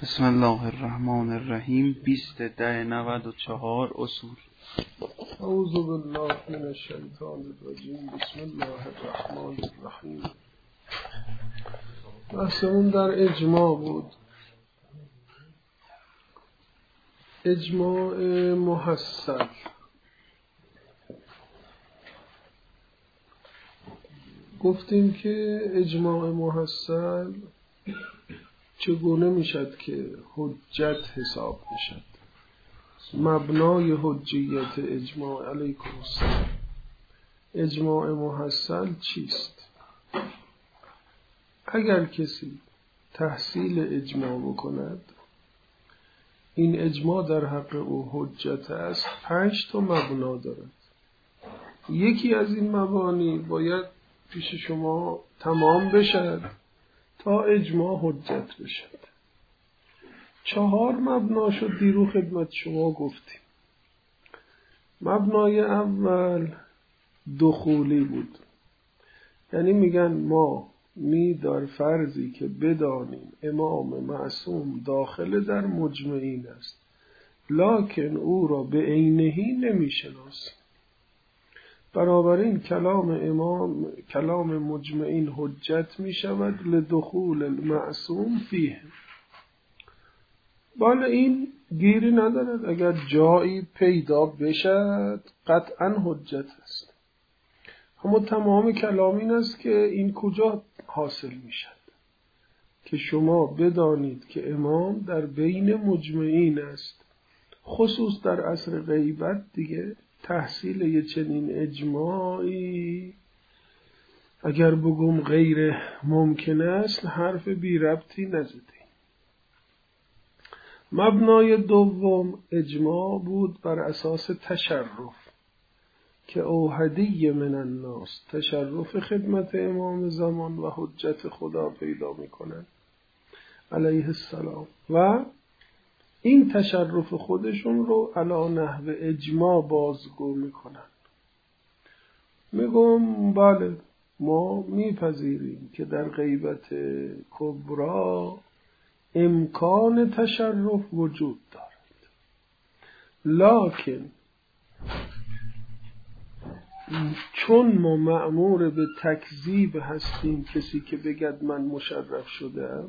بسم الله الرحمن الرحیم 20/10/94 اصول. اعوذ بالله من الشیطان الرجیم. بسم الله الرحمن الرحیم. بحثمون در اجماع بود. اجماع محصل. گفتیم که اجماع محصل چگونه میشد که حجت حساب میشد؟ مبنای حجیت اجماع علیکم السلام. اجماع محصل چیست؟ اگر کسی تحصیل اجماع بکند، این اجماع در حق او حجت است. 5 تا مبنا دارد. یکی از این مبانی باید پیش شما تمام بشد تا اجماع حجت بشد. 4 مبنا شد دیرو خدمت شما گفتیم. مبنای اول دخولی بود، یعنی میگن ما در فرضی که بدانیم امام معصوم داخل در مجمعین است، لکن او را به عینهی نمیشناسیم. بنابراین کلام مجمعین حجت می شود لدخول المعصوم فیه. بله، این گیری ندارد. اگر جایی پیدا بشد قطعا حجت است. اما تمام کلام این است که این کجا حاصل می شد؟ که شما بدانید که امام در بین مجمعین است. خصوص در عصر غیبت دیگه تحصیل یه چنین اجماعی اگر بگم غیر ممکن است، حرف بی ربطی نزدی. مبنای دوم اجماع بود بر اساس تشرف، که اوحدی من الناس تشرف خدمت امام زمان و حجت خدا پیدا می کنند علیه السلام، و این تشرف خودشون رو علی نحو اجماع بازگو میکنن. میگم بله، ما میپذیریم که در غیبت کبرا امکان تشرف وجود دارد، لکن چون ما مأمور به تکذیب هستیم کسی که بگد من مشرف شدم،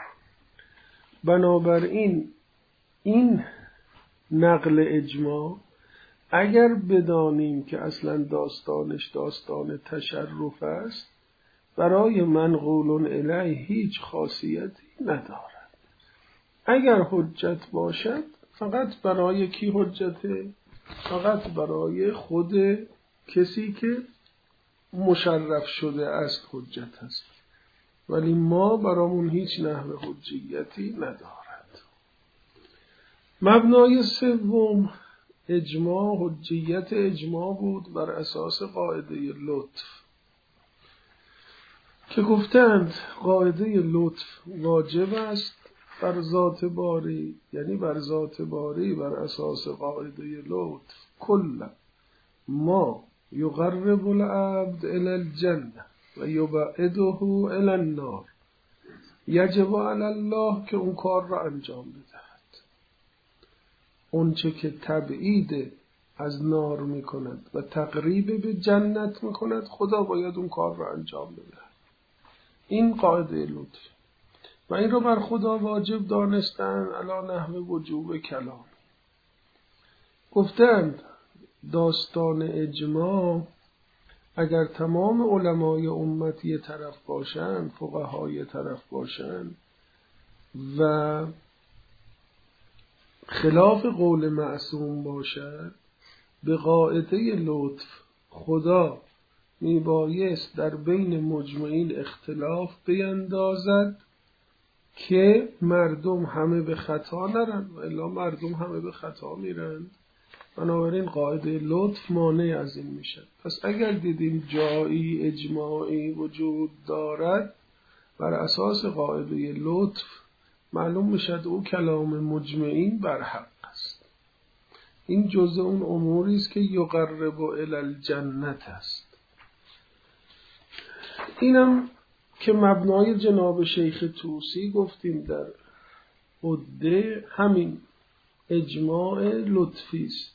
بنابراین این نقل اجماع اگر بدانیم که اصلا داستانش داستان تشرف است، برای منقول الیه هیچ خاصیتی ندارد. اگر حجت باشد فقط برای کی حجته؟ فقط برای خود کسی که مشرف شده است حجت است، ولی ما برامون هیچ نحو حجیتی ندارد. مبنای سوم اجماع، حجیت اجماع بود بر اساس قاعده لطف، که گفتند قاعده لطف واجب است بر ذات باری، یعنی بر ذات باری بر اساس قاعده لطف کل ما یقرب العبد الی الجنه و یبعده الی النار یجب علی الله که اون کار را انجام بده. اون چه که تبعید از نار میکند و تقریب به جنت میکند، خدا باید اون کار را انجام بده. این قاعده لطف، و این را بر خدا واجب دانستن علی نحو وجوب کلام. گفتند داستان اجماع اگر تمام علمای امت یه طرف باشند، فقها یه طرف باشند و خلاف قول معصوم باشد، به قاعده لطف خدا میبایست در بین مجمعین اختلاف بیندازد که مردم همه به خطا نرن، و الا مردم همه به خطا میرند. بنابراین قاعده لطف مانع از این میشد. پس اگر دیدیم جایی اجماعی وجود دارد بر اساس قاعده لطف، معلوم میشد او کلام مجمعین بر حق است. این جزء اون اموری است که یقرب الی الجنت است. اینم که مبنای جناب شیخ طوسی گفتیم در عده همین اجماع لطفی است.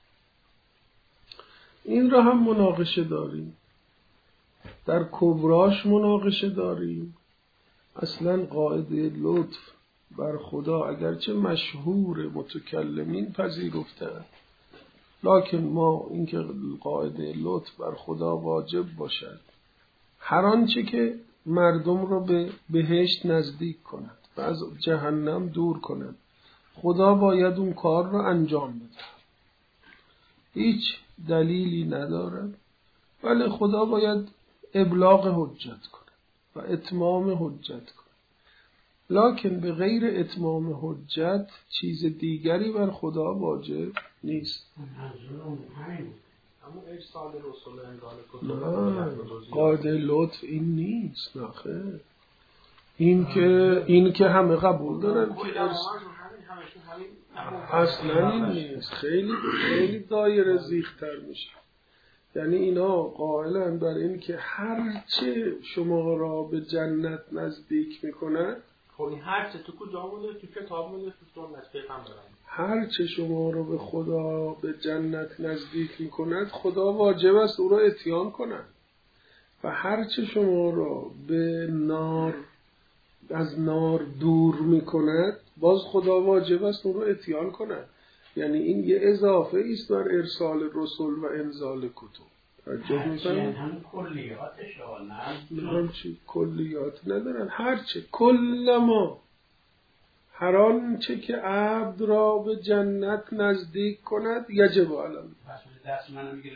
این را هم مناقشه داریم، در کبراش مناقشه داریم. اصلا قاعده لطف بر خدا اگرچه مشهور متکلمین پذیرفته، لکن ما اینکه قاعده لطف بر خدا واجب باشد هر آنچه که مردم را به بهشت نزدیک کند و از جهنم دور کند، خدا باید اون کار را انجام بده. هیچ دلیلی ندارد، ولی خدا باید ابلاغ حجت کنه و اتمام حجت کنه. لکن به غیر اتمام حجت چیز دیگری بر خدا واجب نیست. نه، قاعده لطف این نیست. نخیر، این که همه قبول دارن که اصلا این نیست. خیلی دایره زیغ‌تر میشه. یعنی اینا قائلن بر این که هر چه شما را به جنت نزدیک میکنه، هر چه تو کجا بوده، تو کتاب بوده، تو سنت پیغمبر، هر چه شما را به خدا به جنت نزدیک میکند خدا واجب است او را اتیان کند، و هر چه شما را به نار از نار دور میکند باز خدا واجب است او را اتیان کند. یعنی این یه اضافه است بر ارسال رسول و انزال کتب. توجه می‌کنید؟ هم کلیاتش نه چی کلیات ندارن. هرچه کل ما هر آنچه که عبد را به جنت نزدیک کند یجب علم. دست منو میگیره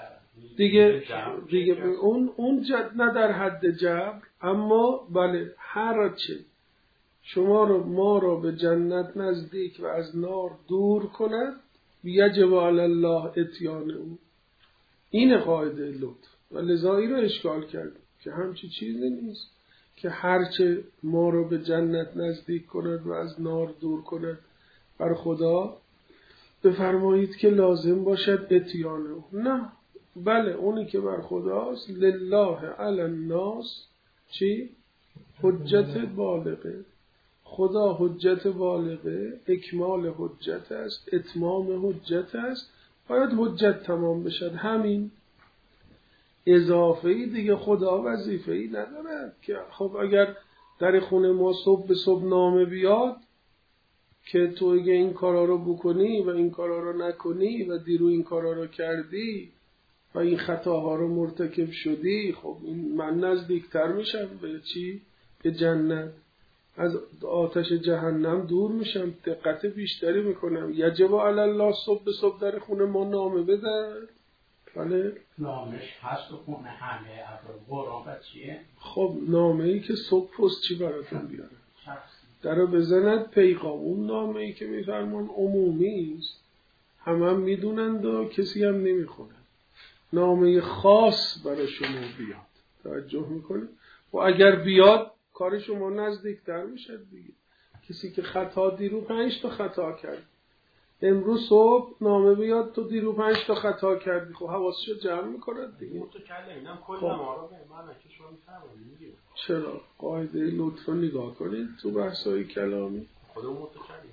دیگه اون نه در حد جبر، اما بله هرچه شما رو ما را به جنت نزدیک و از نار دور کند یجب علی الله اتیان او. این قاعده لطف و لذایی رو اشکال کرد که همچی چیزی نیست که هرچه ما رو به جنت نزدیک کند و از نار دور کند بر خدا بفرمایید که لازم باشد اتیان او. نه، بله اونی که بر خداست لله علی الناس چی؟ حجت بالغه. خدا حجت بالغه، اکمال حجت است، اتمام حجت است، باید حجت تمام بشد. همین اضافه‌ای دیگه خدا وظیفه‌ای ندارد که خب اگر در خونه ما صبح به صبح نامه بیاد که تو اگه این کارا رو بکنی و این کارا رو نکنی و دیرو این کارا رو کردی و این خطاها رو مرتکب شدی، خب این من نزدیکتر میشم به چی؟ به جنت، از آتش جهنم دور میشم، دقت بیشتری میکنم. یجب علی الله صبح به صبح در خونه ما نامه بدن. بله نامش هست و خونه همه قرآن چیه؟ خب نامه ای که صبح پست چی براتون بیاره درو بزند پیغام. اون نامه ای که میفرمان عمومی است، همه میدونند و کسی هم نمیخونه. نامه خاص برای شما بیاد، توجه میکنه، و اگر بیاد کار شما نزدیکتر میشه دیگه. کسی که خطا دیرو 5 تا خطا کرد، امروز صبح نامه بیاد تو دیرو 5 تا خطا کردی، خب حواسشو جمع میکنه دیگه. متکلمینم کل ما رو به من که شما میفهمید. چرا؟ قاعده لطفا نگاه کنید تو بحثای کلامی. خودمون متکلم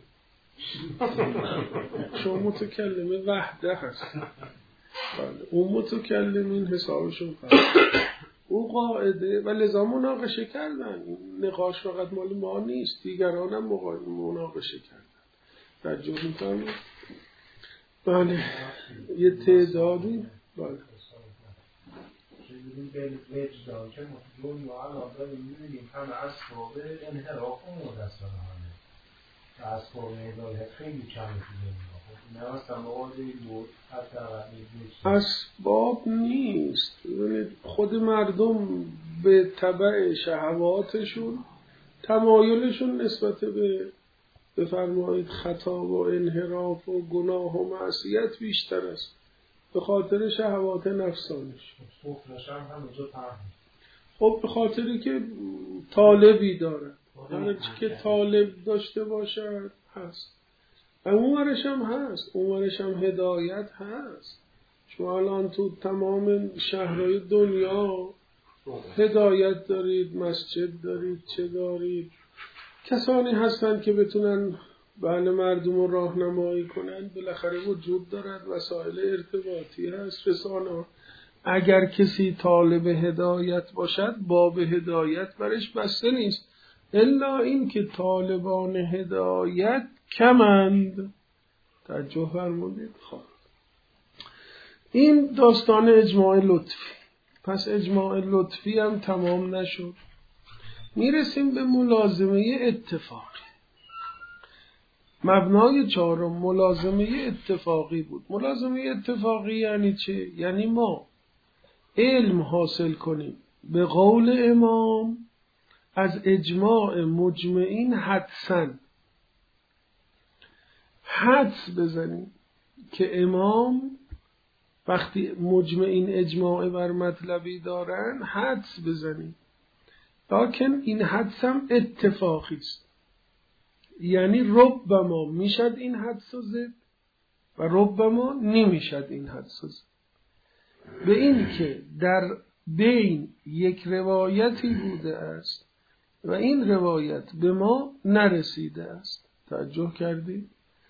شما متکلم وحده هست. بله اون متکلمین حسابشون فرق. او قاعده و لذا مناقشه کردن. نقاش فقط مال ما نیست، دیگران هم مناقشه کردن. توجه می‌کنید؟ بله یه تعدادی بله چیزی به وجدان که مطلوب یا الان می‌بینیم همه اسباب انحراف و مدرسان همه اسباب هدایت خیلی کم شده. نه مثلا موازی بود اسباب نیست. خود مردم به تبع شهواتشون تمایلشون نسبت به بفرمایید خطا و انحراف و گناه و معصیت بیشتر است، به خاطر شهوات نفسانش. خب به خاطری که طالبی داره، هر چی که طالب داشته باشد هست. اونورش هم هست، اونورش هم هدایت هست. شما الان تو تمام شهرهای دنیا هدایت دارید، مسجد دارید، چه دارید، کسانی هستند که بتونن بله مردم رو راهنمایی کنن، بالاخره وجود دارد، وسایل ارتباطی هست، رسانه. اگر کسی طالب هدایت باشد باب هدایت برش بسته نیست، الا این که طالبان هدایت کمند. توجه فرمودید. خب این داستان اجماع لطفی. پس اجماع لطفی هم تمام نشد، میرسیم به ملازمه اتفاقی. مبنای چهارم ملازمه اتفاقی بود. ملازمه اتفاقی یعنی چه؟ یعنی ما علم حاصل کنیم به قول امام از اجماع مجمعین حدس بزنیم که امام وقتی مجمعین اجماع بر مطلبی دارن حدس بزنیم، لکن این حدس هم اتفاقی است. یعنی ربما میشد این حدس زد و ربما نمیشد این حدس زد. به این که در بین یک روایتی بوده است و این روایت به ما نرسیده است. توجه کردید؟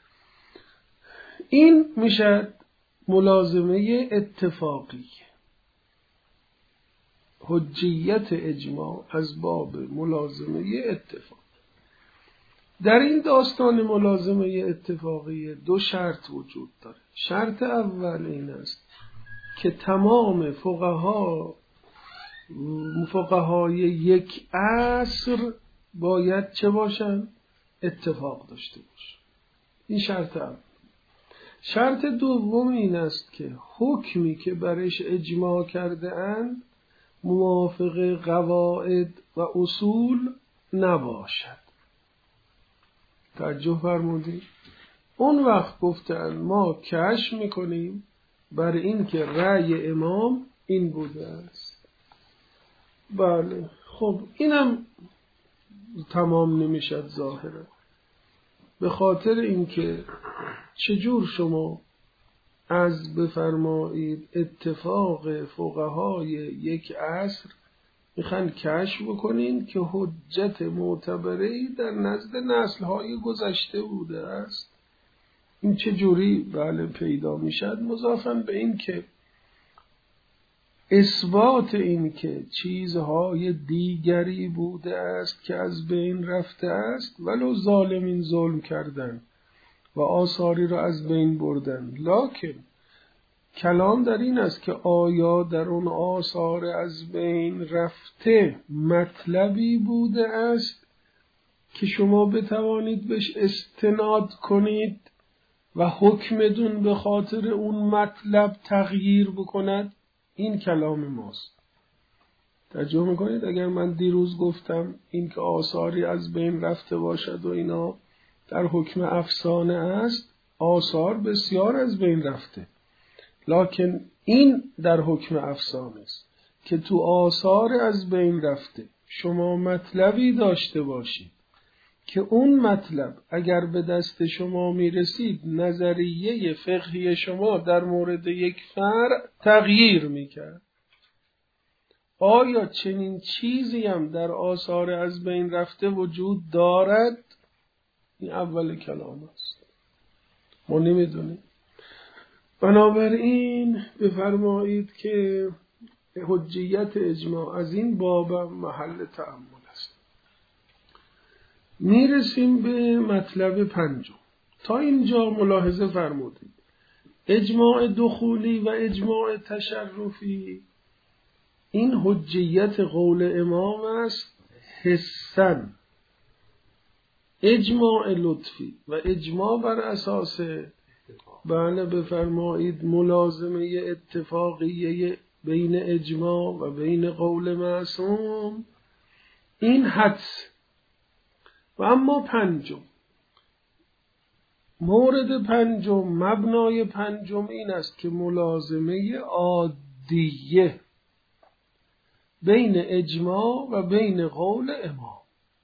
این میشد ملازمه اتفاقی. حجیت اجماع از باب ملازمه اتفاق. در این داستان ملازمه اتفاقی دو شرط وجود داره. شرط اول این است که تمام فقهای یک عصر باید چه باشن؟ اتفاق داشته باشن. این شرط اول. شرط دوم این است که حکمی که برش اجماع کرده اند موافق قواعد و اصول نباشد. توجه فرمودید؟ اون وقت گفتن ما کشف میکنیم بر این که رأی امام این بوده است. بله خب اینم تمام نمیشد ظاهرا، به خاطر اینکه چجور شما از بفرمایید اتفاق فقهای یک عصر میخوان کشف بکنین که حجت معتبری در نزد نسل‌های گذشته بوده است. این چجوری بله پیدا میشد؟ مضافاً به این که اثبات این که چیزهای دیگری بوده است که از بین رفته است ولو ظالمین ظلم کردن و آثاری را از بین بردن، لکن کلام در این است که آیا در اون آثار از بین رفته مطلبی بوده است که شما بتوانید بهش استناد کنید و حکمتون به خاطر اون مطلب تغییر بکند؟ این کلام ماست. توجه میکنید؟ اگر من دیروز گفتم این که آثاری از بین رفته باشد و اینا در حکم افسانه است، آثار بسیار از بین رفته، لکن این در حکم افسانه است که تو آثار از بین رفته شما مطلبی داشته باشید که اون مطلب اگر به دست شما میرسید نظریه فقهی شما در مورد یک فرع تغییر میکرد. آیا چنین چیزی هم در آثار از بین رفته وجود دارد؟ این اول کلام است، ما نمیدونیم. بنابراین بفرمایید که حجیت اجماع از این باب محل تأمل است. میرسیم به مطلب پنجم. تا اینجا ملاحظه فرمودید اجماع دخولی و اجماع تشرفی این حجیت قول امام است حسن. اجماع لطفی و اجماع بر اساس بله بفرمایید ملازمه اتفاقیه بین اجماع و بین قول معصوم این حدس. و اما پنجم، مورد پنجم، مبنای پنجم این است که ملازمه عادیه بین اجماع و بین قول امام.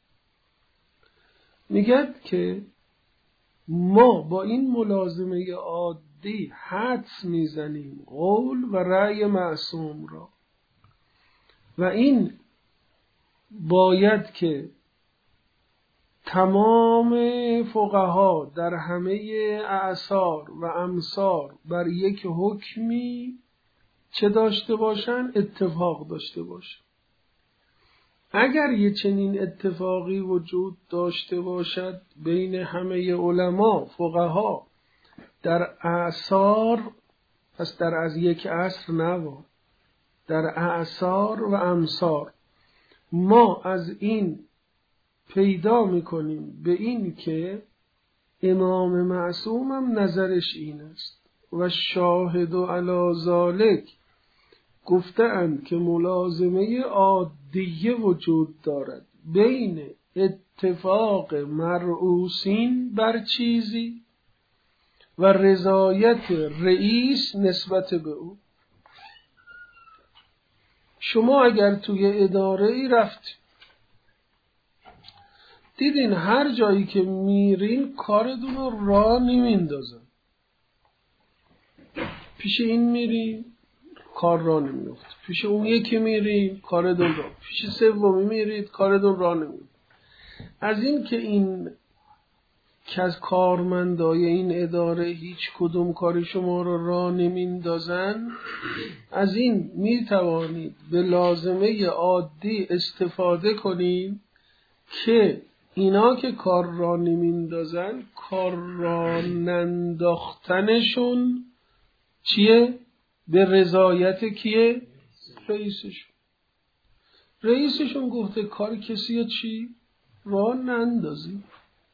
میگد که ما با این ملازمه عادی حدس میزنیم قول و رأی معصوم را و این باید که تمام فقها در همه اعصار و امصار بر یک حکمی چه داشته باشن؟ اتفاق داشته باشن. اگر یه چنین اتفاقی وجود داشته باشد بین همه علما فقها در اعصار، پس در از یک عصر نبود، در اعصار و امصار، ما از این پیدا میکنیم به این که امام معصوم هم نظرش این است و شاهد و علی ذالک گفتند که ملازمه عادیه وجود دارد بین اتفاق مرؤوسین بر چیزی و رضایت رئیس نسبت به او. شما اگر توی اداره ای رفتید دیدین هر جایی که میرین کارتون رو راه نمیندازن، پیش این میرین کار راه نمیفته، پیش اون یکی میرین کارتون راه، پیش سومی میرید کارتون راه نمیفته. از این که این که از کارمندای این اداره هیچ کدوم کار شما رو راه نمیندازن، از این میتوانید به لازمه عادی استفاده کنید که اینا که کار را نمیندازن کار را ننداختنشون چیه؟ به رضایت کیه؟ رئیسشون. رئیسشون گفته کار کسی چی؟ را نندازی.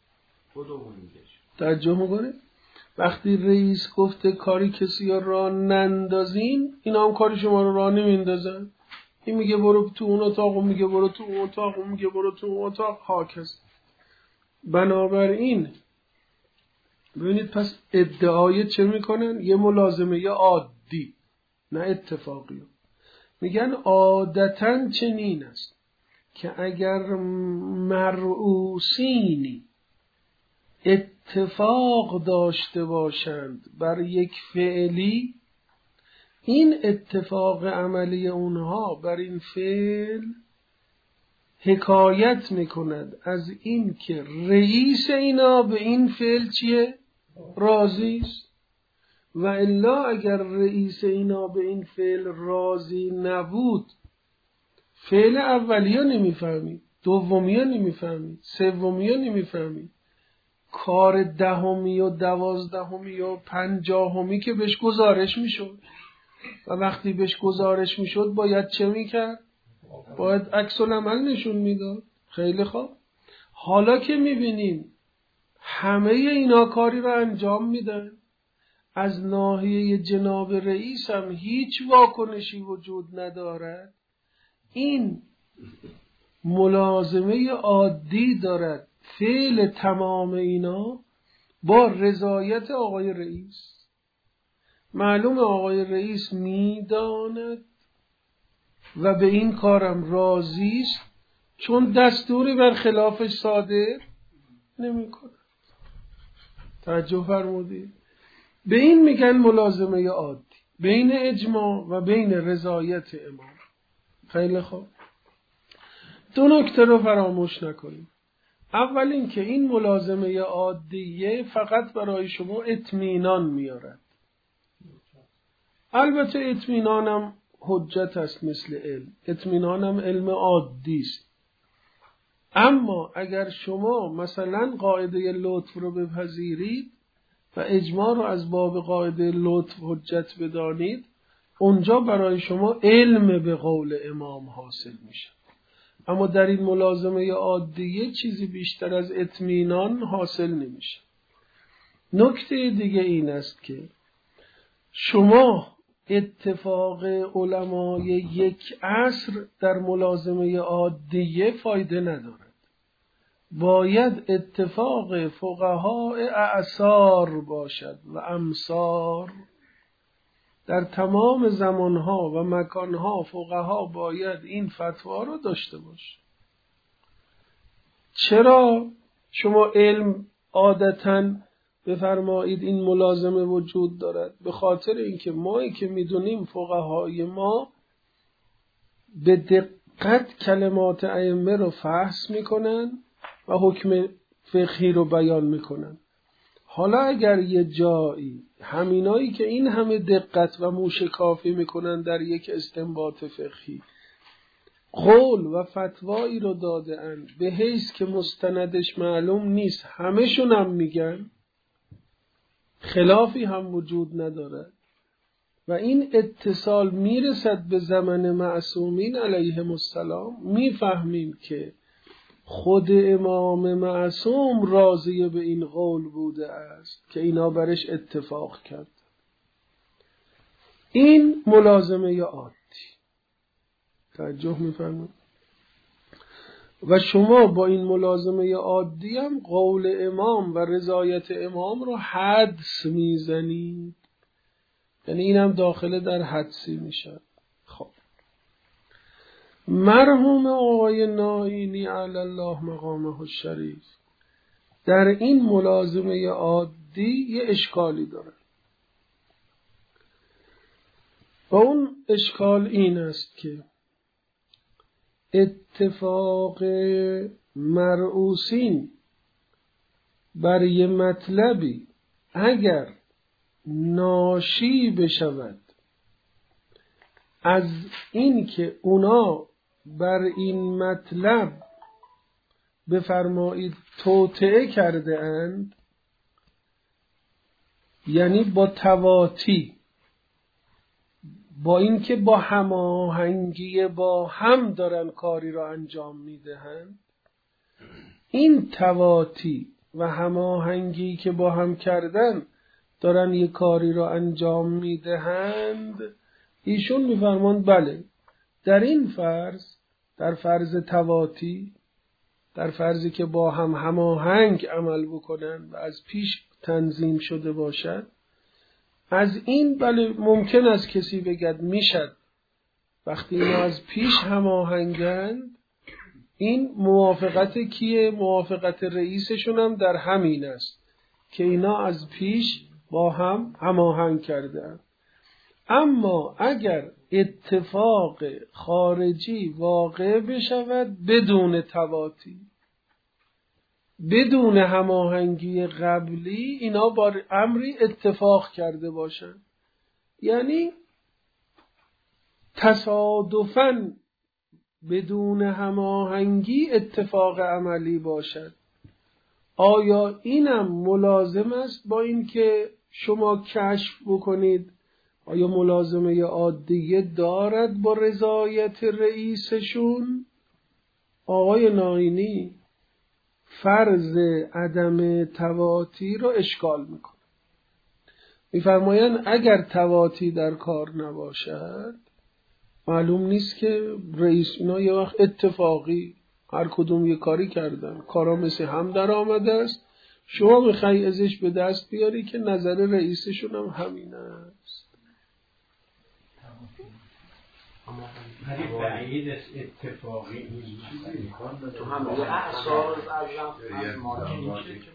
توجه میکنه؟ وقتی رئیس گفته کاری کسی را نندازین، اینا هم کاری شما رو را نمیندازن. این میگه برو تو اون اتاق، اون میگه برو تو اون اتاق، اون میگه برو تو اون اتاق، هاکس. بنابراین ببینید پس ادعای چه میکنن؟ یه ملازمه عادی، نه اتفاقی. میگن عادتاً چنین است که اگر مرؤوسینی اتفاق داشته باشند بر یک فعلی، این اتفاق عملی اونها بر این فعل حکایت میکند از این که رئیس اینا به این فعل چیه؟ راضی است. و الا اگر رئیس اینا به این فعل راضی نبود، فعل اولیه نمیفهمید، دومیه نمیفهمید، سومیه نمیفهمید، کار دهمی و دوازدهمی و پنجاهمی که بهش گزارش میشد و وقتی بهش گزارش میشد باید چه میکرد؟ باید عکس العمل نشون میداد. خیلی خوب، حالا که میبینیم همه اینا کاری رو انجام میدن، از ناحیه جناب رئیس هم هیچ واکنشی وجود ندارد، این ملازمه عادی دارد فعل تمام اینا با رضایت آقای رئیس. معلوم آقای رئیس میداند و به این کارم راضی است، چون دستوری بر خلافش صادر نمی کند. توجه فرمودید؟ به این میگن ملازمه عادی بین اجماع و بین رضایت امام. خیلی خوب، دو نکته رو فراموش نکنید. اول این که این ملازمه عادیه فقط برای شما اطمینان میارد. البته اطمینانم حجت است مثل علم، اطمینانم علم عادی است. اما اگر شما مثلا قاعده لطف رو بپذیرید و اجماع رو از باب قاعده لطف حجت بدانید، اونجا برای شما علم به قول امام حاصل میشه. اما در این ملازمه عادیه چیزی بیشتر از اطمینان حاصل نمیشه. نکته دیگه این است که شما اتفاق علمای یک عصر در ملازمه عادیه فایده ندارد. باید اتفاق فقهای اعصار باشد و امصار. در تمام زمانها و مکانها فقها باید این فتوا رو داشته باشه. چرا شما علم عادتاً بفرمایید این ملازمه وجود دارد؟ به خاطر اینکه مایی که میدونیم فقهای ما به دقت کلمات ائمه رو فحص میکنن و حکم فقهی رو بیان میکنن. حالا اگر یه جایی همینایی که این همه دقت و موشکافی میکنن در یک استنباط فقهی قول و فتوایی رو داده اند به حیث که مستندش معلوم نیست، همشون هم میگن خلافی هم وجود ندارد و این اتصال میرسد به زمان معصومین علیهم السلام، میفهمیم که خود امام معصوم راضی به این قول بوده است که اینا برش اتفاق کرد. این ملازمه عادی توجه میفرمایید. و شما با این ملازمه عادی هم قول امام و رضایت امام رو حدس میزنید، یعنی این هم داخل در حدسی میشه. خب مرحوم آقای نائینی علی الله مقامه الشریف در این ملازمه عادی یه اشکالی داره و اون اشکال این است که اتفاق مرعوسین بر یه مطلبی اگر ناشی بشود از این که اونا بر این مطلب بفرمایید توطئه کرده اند، یعنی با تواتی، با اینکه با هماهنگی با هم دارن کاری را انجام میدهند، این تواتی و هماهنگی که با هم کردن دارن یک کاری را انجام میدهند، ایشون میفرماند بله در این فرض، در فرض تواتی، در فرضی که با هم هماهنگ عمل بکنن و از پیش تنظیم شده باشد، از این بله ممکن است کسی بگد میشد وقتی اینا از پیش هماهنگند، این موافقت کیه؟ موافقت رئیسشون هم در همین است که اینا از پیش با هم هماهنگ کردند. اما اگر اتفاق خارجی واقع بشود بدون تواتی، بدون هماهنگی قبلی، اینا با امری اتفاق کرده باشند، یعنی تصادفاً بدون هماهنگی اتفاق عملی باشد، آیا اینم ملازم است با این که شما کشف بکنید آیا ملازمه عادیه دارد با رضایت رئیسشون؟ آقای نائینی فرض عدم تواتی رو اشکال میکنه، میفرمایند اگر تواتی در کار نباشد معلوم نیست که رئیس، اینا یه وقت اتفاقی هر کدوم یه کاری کردن، کارا مثل هم در آمده است، شما میخوای ازش به دست بیاری که نظر رئیسشون هم همین است. بعید اتفاقی این چیزی تو هم یه احساس از ماجی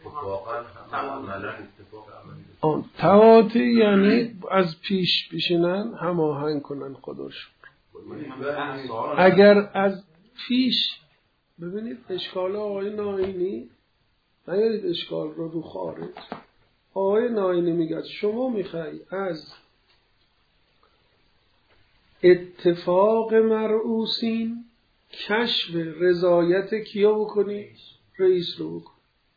واقعا تواتی یعنی از پیش بشینن هماهنگ کنن خودشون. اگر از پیش ببینید اشکال آقای نائینی، نگرید اشکال رو خارج. آقای نائینی میگه شما میخوای از اتفاق مرعوسین کشف رضایت کیا بکنی؟ رئیس رو بکن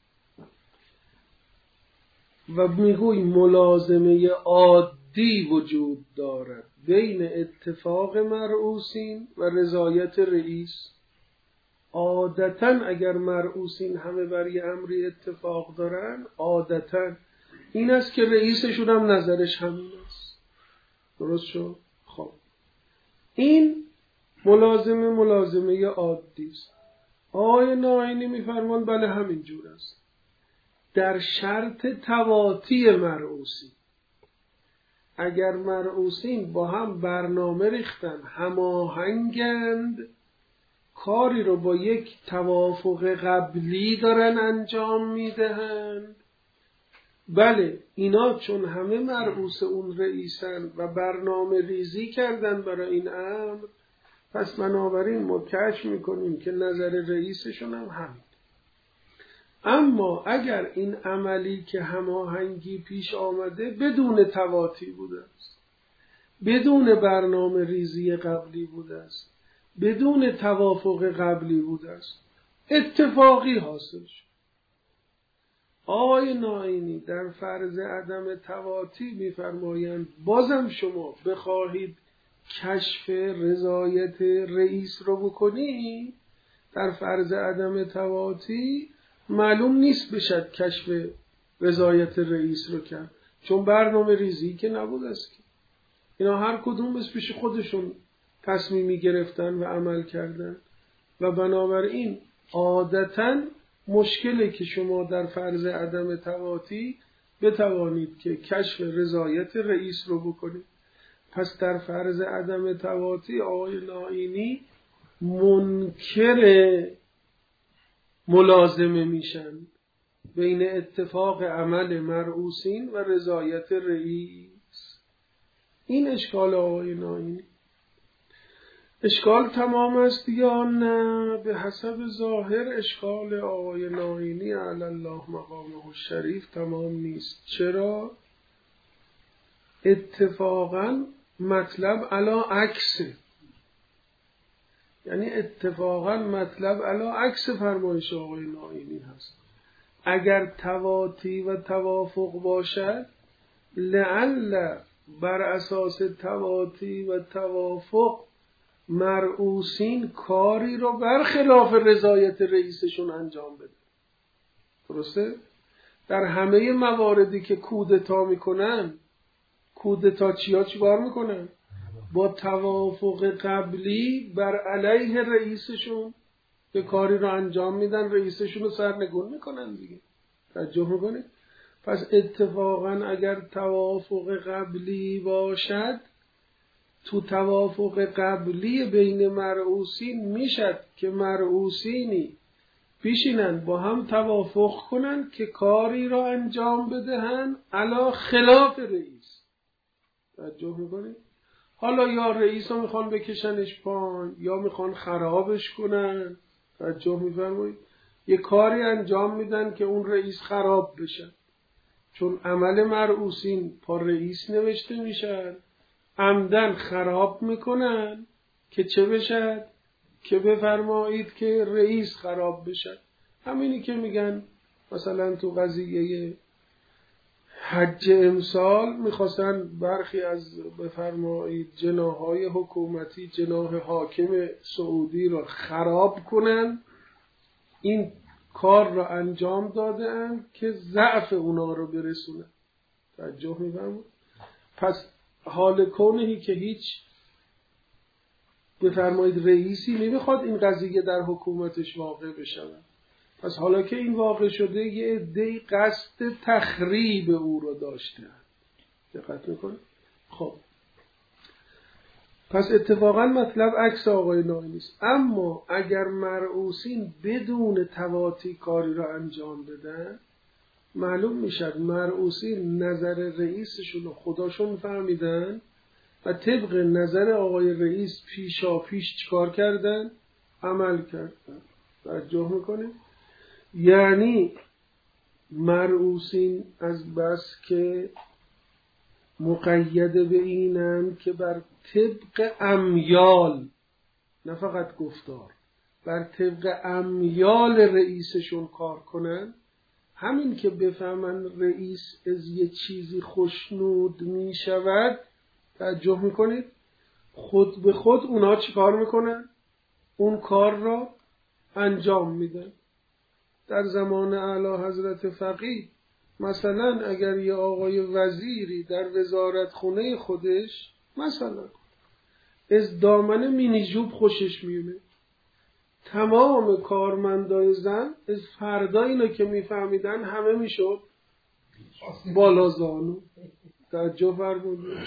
و میگوی ملازمه عادی وجود دارد بین اتفاق مرعوسین و رضایت رئیس. عادتاً اگر مرعوسین همه بر یه امری اتفاق دارن، عادتاً این است که رئیسشون هم نظرش همین است. درست شد؟ خب این ملازمه عادی است. آقای نائینی میفرمان بله همین جور است در شرط تواتی مرعوسی. اگر مرعوسین با هم برنامه ریختن، هماهنگند، کاری رو با یک توافق قبلی دارن انجام میدهند، بله اینا چون همه مرعوس اون رئیسن و برنامه ریزی کردن برای این امر، پس بنابراین ما کشف میکنیم که نظر رئیسشون هم همین. اما اگر این عملی که هماهنگی پیش آمده بدون تواطی بوده است، بدون برنامه ریزی قبلی بوده است، بدون توافق قبلی بوده است، اتفاقی حاصل شد. آقای نائینی در فرض عدم تواطی می‌فرمایند بازم شما بخواهید کشف رضایت رئیس رو بکنی، در فرض عدم تواطی معلوم نیست بشد کشف رضایت رئیس رو کرد، چون برنامه ریزی که نبود است که اینا هر کدوم از پیش خودشون تصمیمی گرفتن و عمل کردن و بنابراین عادتاً مشکلی که شما در فرض عدم تواطی بتوانید که کشف رضایت رئیس رو بکنید. پس در فرض عدم تواطی آقای نائینی منکر ملازمه میشن بین اتفاق عمل مرئوسین و رضایت رئیس. این اشکال آقای نائینی. اشکال تمام است یا نه؟ به حسب ظاهر اشکال آقای نائینی علی الله مقامه الشریف تمام نیست. چرا؟ اتفاقا مطلب علی عکسه، یعنی اتفاقا مطلب علی عکس فرمایش آقای نائینی هست. اگر تواطی و توافق باشد، لعل بر اساس تواطی و توافق مرئوسین کاری رو برخلاف رضایت رئیسشون انجام بده. درسته؟ در همه مواردی که کودتا میکنن، کودتا چیکار میکنن؟ با توافق قبلی بر علیه رئیسشون که کاری رو انجام میدن، رئیسشون رو سرنگون میکنن دیگه. توجه میکنید؟ پس اتفاقا اگر توافق قبلی باشد، تو توافق قبلی بین مرئوسین میشد که مرئوسینی بیشینن با هم توافق کنن که کاری را انجام بدهن علا خلاف رئیس. توجه میکنید؟ حالا یا رئیس رو میخوان بکشنش پایین یا میخوان خرابش کنن. توجه میفرمایید؟ یه کاری انجام میدن که اون رئیس خراب بشه، چون عمل مرئوسین پا رئیس نوشته میشن، عمدن خراب میکنن که چه بشد؟ که بفرمایید که رئیس خراب بشد. همینی که میگن مثلا تو قضیه حج امسال میخواستن برخی از بفرمایید جناحهای حکومتی جناح حاکم سعودی را خراب کنن، این کار را انجام دادن که ضعف اونا رو برسونن. توجه میفرمایید؟ پس حال کونهی که هیچ بفرمایید رئیسی نمیخواد این قضیه در حکومتش واقع بشود. پس حالا که این واقع شده، یه عده‌ای قصد تخریب او رو داشتن. دقت میکنه؟ خب پس اتفاقا مطلب عکس آقای نائینی است. اما اگر مرئوسین بدون تواطی کاری را انجام بدن، معلوم میشد مرئوسین نظر رئیسشون رو خداشون فهمیدن و طبق نظر آقای رئیس پیشا پیش چیکار کردن؟ عمل کردن. توجه میکنه؟ یعنی مرئوسین از بس که مقید به اینن که بر طبق امیال، نه فقط گفتار، بر طبق امیال رئیسشون کار کنن، همین که بفهمن رئیس از یه چیزی خوشنود می شود، توجه میکنید؟ خود به خود اونا چی کار میکنن؟ اون کار را انجام میدن. در زمان اعلی حضرت فقیه مثلا اگر یه آقای وزیری در وزارت خونه خودش مثلا از دامن مینیجوب خوشش میونه، تمام کارمندای زن از فردا اینو که میفهمیدن همه میشد بالازانو. توجه فرمودید؟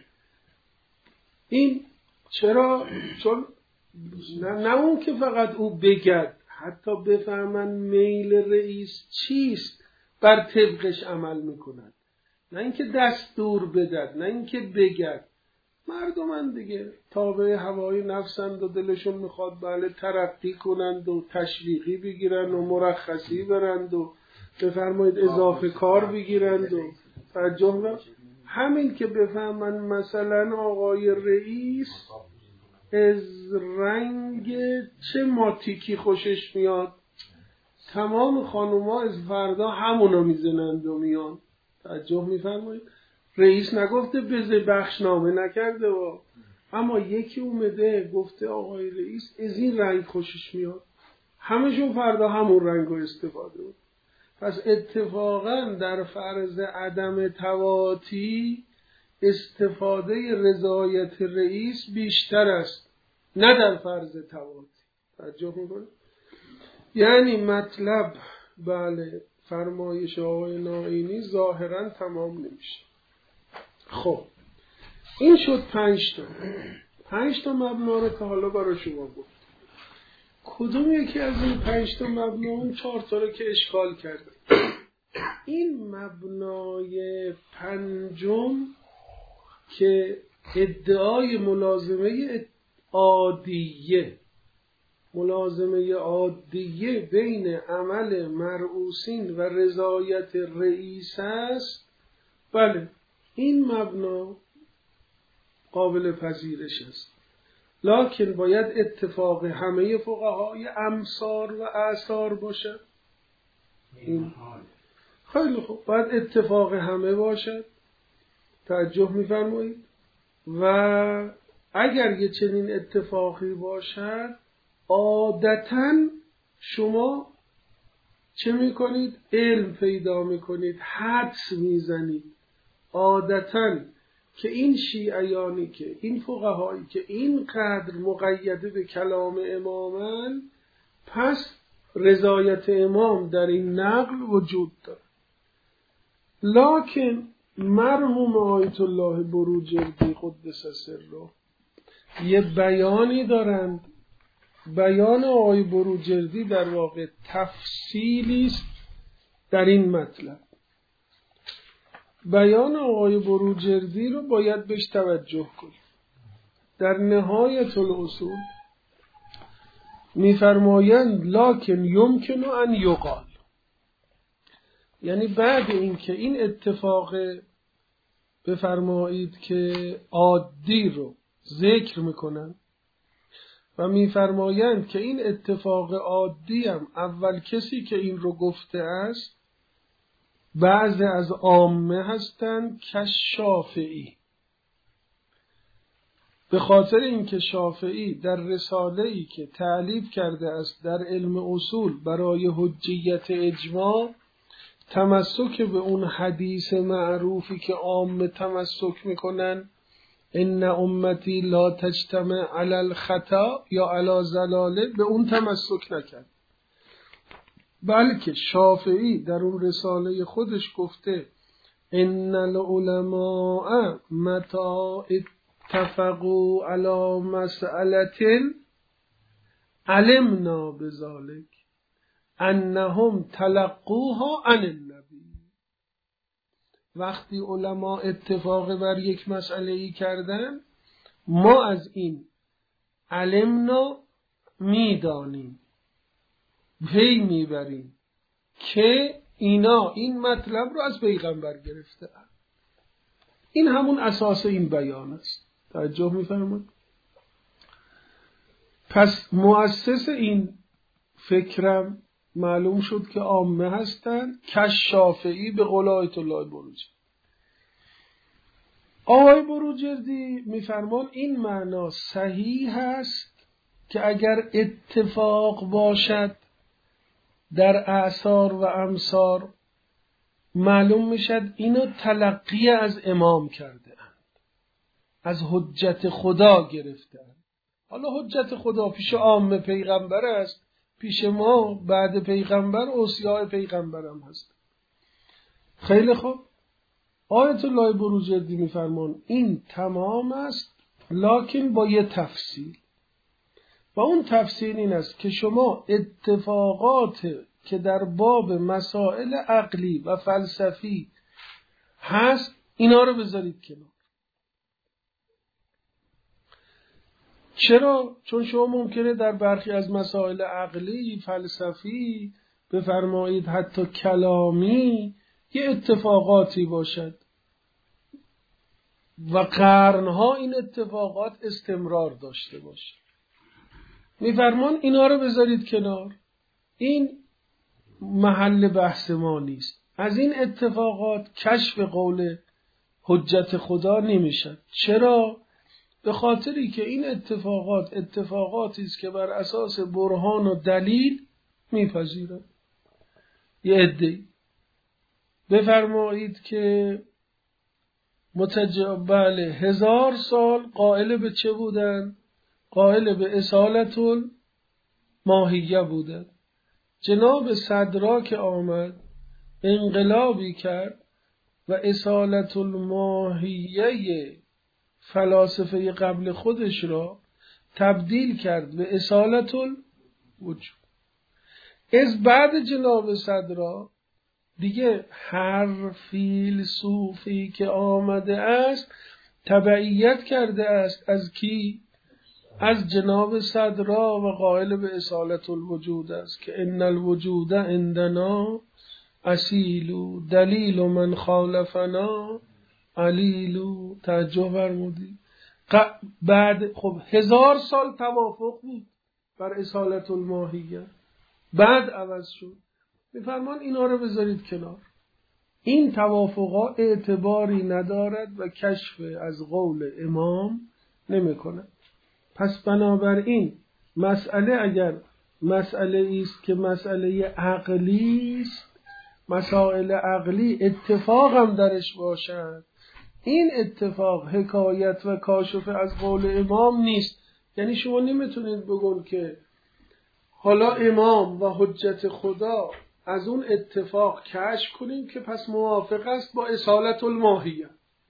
این چرا؟ چون نه اون که فقط او بگد، حتی بفهمن میل رئیس چیست بر طبقش عمل میکنن. نه اینکه دستور بدد، نه اینکه بگد، مردمن دیگه، تابع هوای نفسند و دلشون میخواد بله ترقی کنند و تشویقی بگیرند و مرخصی برند و بفرمایید اضافه کار بگیرند و توجه. همین که بفهمن مثلا آقای رئیس از رنگ چه ماتیکی خوشش میاد، تمام خانوما از فردا همونو میزنند و میان. توجه میفرمایید؟ رئیس نگفته بزه بخشنامه نکرده اما یکی اومده گفته آقای رئیس از این رنگ خوشش میاد، همشون فردا همون رنگ رو استفاده بود. پس اتفاقا در فرض عدم تواتی استفاده رضایت رئیس بیشتر است، نه در فرض تواتی. توجه میکنید؟ یعنی مطلب بله فرمایش آقای نائینی ظاهرا تمام نمیشه. خب این شد 5 تا مبنا رو که حالا برای شما گفت. کدوم یکی از این 5 تا مبنا اون 4 تا رو که اشکال کرده؟ این مبنای 5 که ادعای ملازمه عادیه بین عمل مرئوسین و رضایت رئیس است، بله این مبنا قابل پذیرش است، لکن باید اتفاق همه فقهای امصار و اعصار باشد. این خیلی خوب، باید اتفاق همه باشد. توجه می‌فرمایید؟ و اگر یه چنین اتفاقی باشد عادتاً شما چه میکنید؟ علم پیدا میکنید، حدس میزنید عادتاً که این شیعیانی که این فقهایی که اینقدر مقیده به کلام امامن، پس رضایت امام در این نقل وجود دارد. لکن مرحوم آیت الله بروجردی قدس سره یه بیانی دارند. بیان آقای بروجردی در واقع تفصیلی است در این مطلب. بیان آقای بروجردی رو باید بهش توجه کنید. در نهایت الاصول می‌فرمایند لکن یمکن ان یقال، یعنی بعد اینکه این اتفاق بفرمایید که عادی رو ذکر میکنن و میفرمایند که این اتفاق عادی هم اول کسی که این رو گفته است بعضی از عامه هستند که شافعی، به خاطر اینکه شافعی در رساله‌ای که تألیف کرده است در علم اصول برای حجیت اجماع تمسک به اون حدیث معروفی که عامه تمسک میکنن ان امتی لا تجتمع علی الخطا یا علی ضلاله، به اون تمسک نکرد، بلکه شافعی در اون رساله خودش گفته ان العلماء متى اتفقوا علی مسئله علمنا بذلك انهم تلقوها عن النبی. وقتی علما اتفاق بر یک مسئله ای کردن ما از این علمنا میدانیم، پی میبریم که اینا این مطلب رو از پیغمبر گرفته. این همون اساس این بیان است. توجه میفرمایید؟ پس مؤسس این فکرم معلوم شد که عامه هستند که شافعی به قول آیت الله بروجردی. آقای بروجردی میفرمان این معنا صحیح است که اگر اتفاق باشد در اعصار و امصار معلوم میشد اینو تلقی از امام کرده اند، از حجت خدا گرفته اند. حالا حجت خدا پیش عامه پیغمبر است، پیش ما بعد پیغمبر اوصیاء پیغمبر هم هست. خیلی خوب، آیت الله بروجردی میفرمان این تمام است لکن با یه تفصیل، و اون تفصیل این است که شما اتفاقات که در باب مسائل عقلی و فلسفی هست اینا رو بذارید کنار. چرا؟ چون شما ممکنه در برخی از مسائل عقلی، فلسفی، بفرمایید حتی کلامی یه اتفاقاتی باشد و قرنها این اتفاقات استمرار داشته باشه. میفرمان اینا رو بذارید کنار، این محل بحث ما نیست. از این اتفاقات کشف قول حجت خدا نمیشد. چرا؟ به خاطری که این اتفاقاتی است که بر اساس برهان و دلیل میپذیرند. یه عده‌ای بفرمایید که بله 1000 سال قائل به چه بودن؟ قائل به اصالت الماهیه بودن. جناب صدرا که آمد انقلابی کرد و اصالت الماهیه فلاسفه قبل خودش را تبدیل کرد به اصالت الوجود. از بعد جناب صدرا دیگه هر فیلسوفی که آمده است تبعیت کرده است از کی؟ از جناب صدرا و قائل به اصالت الوجود است که ان الوجود عندنا اصیل دلیل من خالفنا علیل. تعجب فرمودید. بعد خب 1000 سال توافق بود بر اصالت الماهیه، بعد عوض شد. میفرمان اینا رو بذارید کنار، این توافقا اعتباری ندارد و کشف از قول امام نمیکنه. پس بنابراین مسئله اگر مسئله است که مسئله عقلی است، مسائل عقلی اتفاق هم درش باشد، این اتفاق حکایت و کاشف از قول امام نیست. یعنی شما نمیتونید بگون که حالا امام و حجت خدا از اون اتفاق کشف کنیم که پس موافق است با اصالت الماهیه.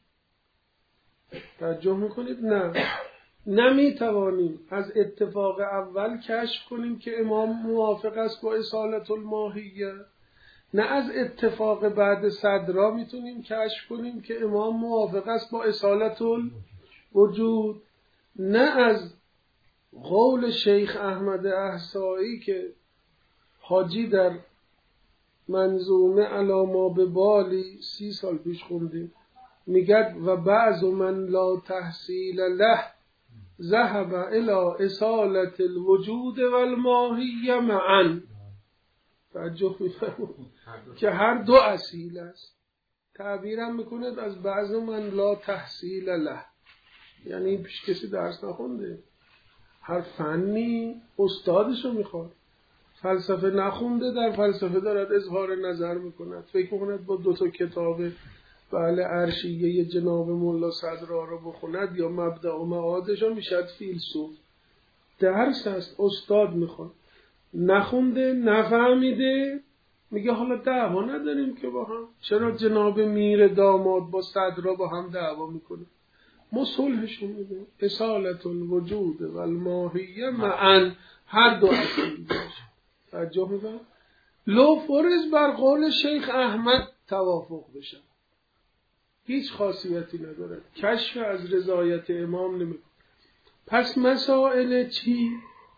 توجه میکنید؟ نه، نمیتوانیم از اتفاق اول کشف کنیم که امام موافق است با اصالت الماهیه، نه از اتفاق بعد صدرا میتونیم کشف کنیم که امام موافق است با اصالت الوجود، نه از قول شیخ احمد احصایی که حاجی در منظومه علاما به بالی 30 سال پیش خوندیم، میگد و بعض من لا تحصیل له ذهب الى اصالت الوجود والماهیه معا. توجه می‌فرمایید که هر دو اصیل است. تعبیرم میکنه از بعض من لا تحصیل له، یعنی پیش کسی درس نخونده، هر فنی استادشو میخواد. فلسفه نخونده، در فلسفه دارد اظهار نظر میکند، فکر میکند با 2 کتاب بله عرشیه جناب مولا صدرا رو بخوند یا مبدأ و معادش رو میشد فیلسوف. درس است، استاد میخواد، نخونده، نفهمیده، میگه حالا دعوا نداریم که با هم. چرا جناب میر داماد با صدرا با هم دعوا میکنه؟ ما صلحشون میدیم. اصالت الوجود و الماهیه معا، هر دو اصیل باشه. توجه میکنم لو فرض بر قول شیخ احمد توافق بشه، هیچ خاصیتی نداره، کشف از رضایت امام نمیکنه. پس مسائل چی؟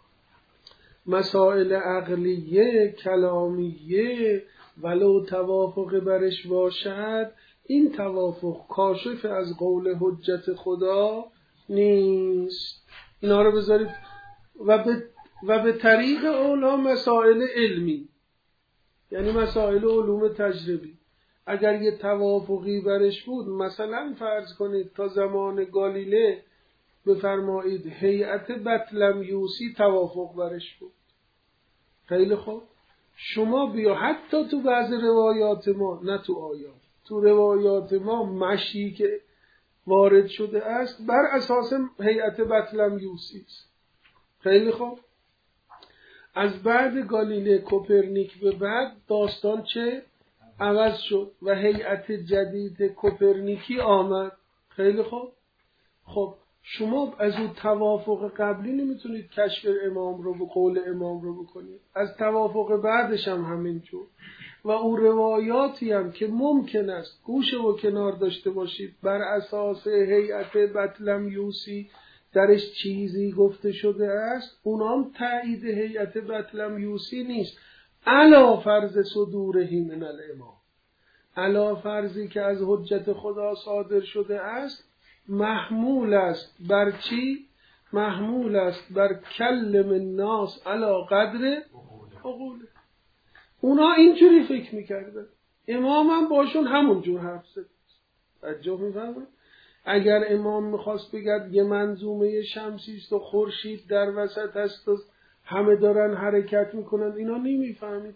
مسائل عقلیه، کلامیه، ولو توافق برش باشد، این توافق کاشف از قول حجت خدا نیست. اینا رو بذارید و به طریق اولا مسائل علمی، یعنی مسائل علوم تجربی، اگر یه توافقی برش بود، مثلا فرض کنید تا زمان گالیله بفرمایید هیئت بطلمیوسی توافق برش بود، خیلی خوب، شما بیا حتی تو بعض روایات ما، نه تو آیات، تو روایات ما مشی که وارد شده است بر اساس هیئت بطلمیوسی است. خیلی خوب، از بعد گالیله کوپرنیک به بعد داستان چه عوض شد و هیئت جدید کوپرنیکی آمد. خیلی خوب، خب شما از اون توافق قبلی نمیتونید کشف امام رو به قول امام رو بکنید، از توافق بعدش هم همینجور. و اون روایاتی هم که ممکن است گوشه و کنار داشته باشید بر اساس هیئت بطلمیوسی درش چیزی گفته شده است، اونام تایید هیئت بطلمیوسی نیست. علا فرض صدورهی من الامام، علا فرضی که از حجت خدا صادر شده است، محمول است بر چی؟ محمول است بر کلم الناس علا قدر عقوله. اونا اینجوری فکر میکردن، امام هم باشون همون جور حرف زد. توجه می‌فرمایید؟ اگر امام میخواست بگد یه منظومه شمسی است و خورشید در وسط است و همه دارن حرکت میکنن، اینا نمیفهمید.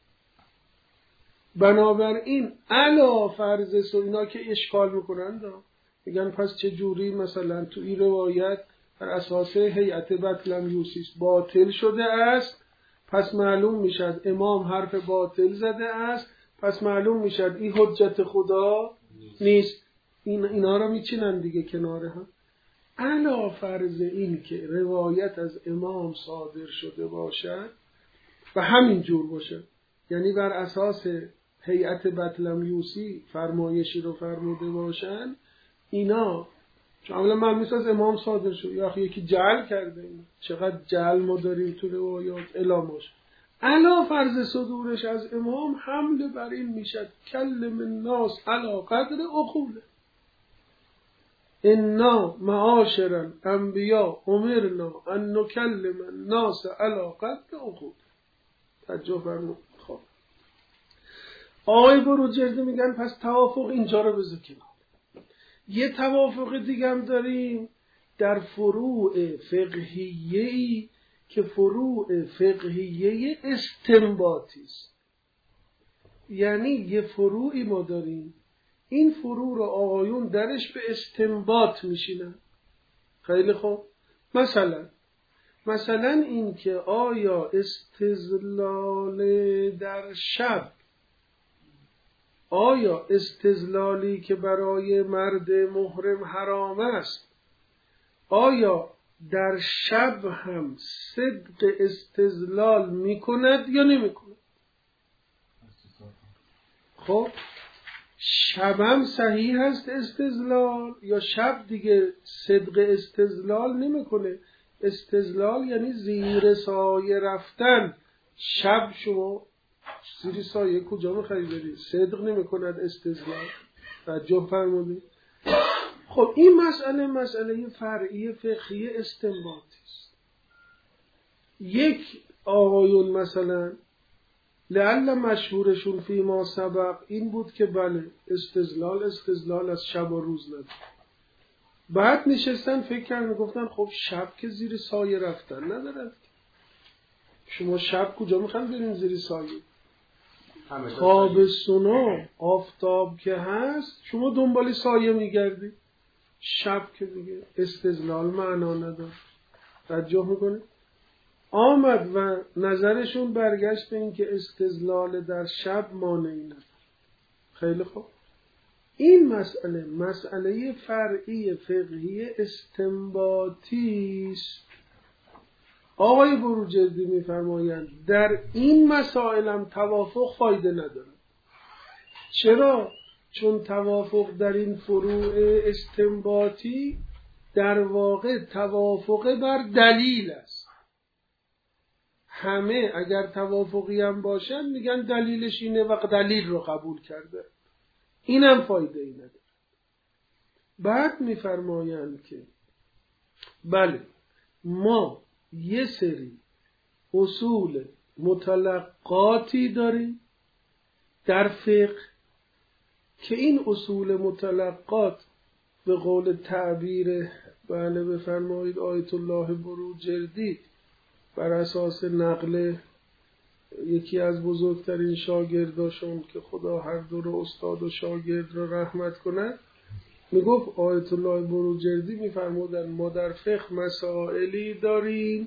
بنابراین علا فرض اینا که اشکال میکنن میگن پس چه جوری مثلا تو این روایت بر اساس هیئت بطلمیوسی باطل شده است، پس معلوم میشد امام حرف باطل زده است، پس معلوم میشد این حجت خدا نیست. اینا رو میچینن دیگه کنار هم. علا فرض این که روایت از امام صادر شده باشد و همین جور باشد، یعنی بر اساس هیئت بطلمیوسی فرمایشی رو فرموده باشن، اینا چون من میسه از امام صادر شد یا یکی جعل کرده. اینا چقدر جعل ما داریم تو روایات الاماش. علا فرض صدورش از امام حمل بر این میشد کلم الناس علا قدر عقوله. انا معاشر الانبیاء امرنا ان نکلم الناس علا قدر عقول. توجه فرمایید. خب آقای بروجردی میگن پس توافق اینجا رو بذار کنار. یه توافق دیگه هم داریم در فروع فقهیه‌ای که فروع فقهیه استنباطی است. یعنی یه فروعی ما داریم، این فروع رو آقایون درش به استنباط میشینن. خیلی خوب. مثلا این که آیا استدلال در شب، آیا استدلالی که برای مرد محرم حرام است، آیا در شب هم صدق استدلال میکند یا نمیکند؟ خب شبم صحیح هست استدلال یا شب دیگه صدق استدلال نمیکنه؟ استدلال یعنی زیر سایه رفتن. شب شما زیر سایه کجا میخوایی بری؟ صدق نمیکند استدلال. توجه فرمودید؟ خب این مسئله فرعی فقهی استنباطی است. یک آقایون مثلا لعل مشهورشون فی ما سبق این بود که بله استدلال از شب و روز نداره. بعد نشستن فکر کردن گفتن خب شب که زیر سایه رفتن نداره، شما شب کجا میخواین برین زیر سایه؟ تابستون آفتاب که هست شما دنبال سایه میگردی، شب که دیگه استدلال معنا نداره. توجه میکنه؟ آمد و نظرشون برگشت به این که استدلال در شب مانعی نداره. خیلی خوب. این مسئله فرعی فقهی استنباطی است. آقای بروجردی میفرمایند در این مسائل هم توافق فایده نداره. چرا؟ چون توافق در این فروع استنباطی در واقع توافق بر دلیل است. همه اگر توافقی هم باشن میگن دلیلش اینه و دلیل رو قبول کرده. اینم فایده ای نداره. بعد میفرمایند که بله ما یه سری اصول متلقاتی داریم در فقه که این اصول متلقات به قول تعبیر بله بفرمایید آیت الله بروجردی بر اساس نقل یکی از بزرگترین شاگرداشون که خدا هر دو رو استاد و شاگرد رو رحمت کنه میگفت آیت الله بروجردی میفرمودن ما در فقه مسائلی داریم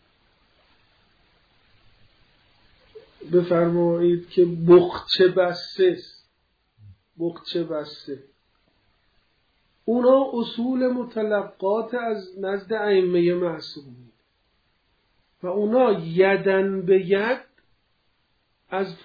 بفرمایید که بخچه بسته اونا اصول متلقات از نزد ائمه معصومین و اونا یدن به ید از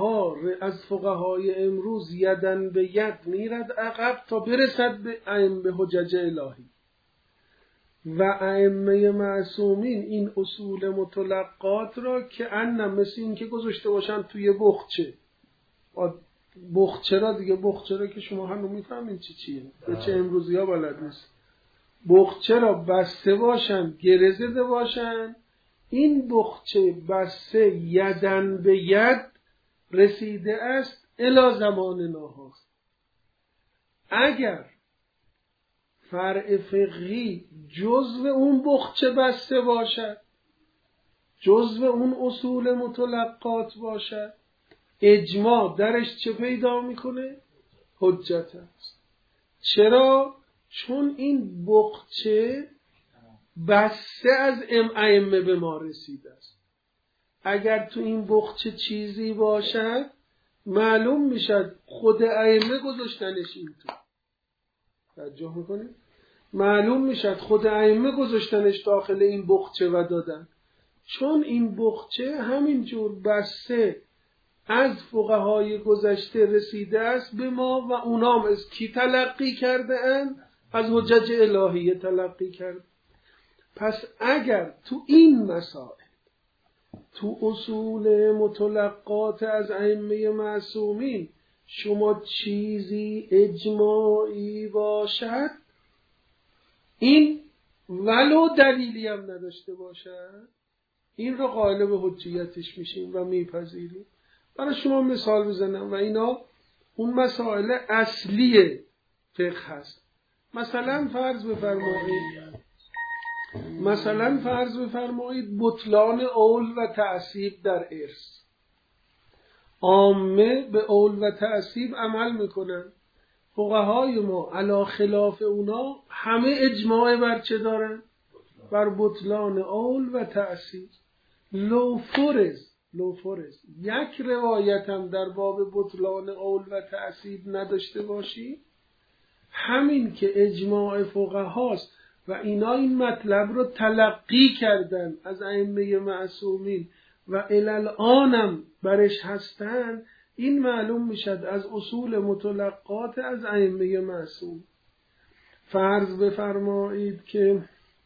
فقهای امروز یدن به ید میرد عقب تا برسد به حجج الهی. و ائمه معصومین این اصول متلقات را که مثل این که گذاشته باشن توی بخچه. بخچه را دیگه، بخچه را که شما هنو میفهمین چیه، به چه امروزی ها بلد نیست. بخچه را بسته باشن، گره زده باشن، این بخچه بسته یدن به ید رسیده است الی زمان ناهاست. اگر فرع فقهی جزو اون بخچه بسته باشد، جزو اون اصول متلقات باشد، اجماع درش چه پیدا میکنه؟ حجت است. چرا؟ چون این بخچه بسته از ائمه به ما رسیده است. اگر تو این بخچه چیزی باشد معلوم میشد خود ائمه گذاشتنش این تو. توجه میکنید؟ معلوم میشد خود ائمه گذاشتنش داخل این بخچه و دادن، چون این بخچه همینجور بسته از فقهای گذشته رسیده است به ما و اونام از کی تلقی کرده اند؟ از حجج الهیه تلقی کرده. پس اگر تو این مسائل، تو اصول متلقات از ائمه معصومین شما چیزی اجماعی باشد، این ولو دلیلی هم نداشته باشد، این رو قائل به حجیتش میشیم و میپذیریم. برای شما مثال بزنم و اینا اون مسائل اصلی فقه هست. مثلا فرض بفرمایید بطلان اول و تعصیب در ارث. عامه به اول و تعصیب عمل میکنن، فقهای ما علی خلاف اونا همه اجماع بر چه دارن؟ بر بطلان اول و تعصیب. لو فرض یک روایت هم در باب بطلان اول و تعصیب نداشته باشی، همین که اجماع فقهاست و اینا این مطلب رو تلقی کردن از ائمه معصومین و الالآنم برش هستن، این معلوم میشد از اصول متلقات از ائمه معصوم. فرض بفرمایید که